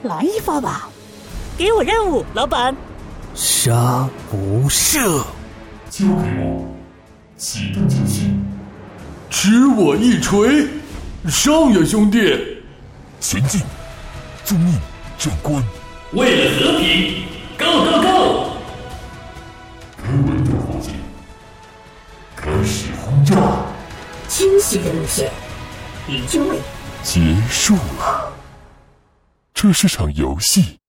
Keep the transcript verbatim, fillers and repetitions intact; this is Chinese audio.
来一发吧。 给我任务，老板。 杀无赦。 交给我，启动警讯。 吃我一锤！上呀，兄弟！ 前进！遵命，长官。 为了和平 ，Go Go Go！ 该稳定后进，开始轰炸。 清晰的路线，已就位。 结束了。这是场游戏。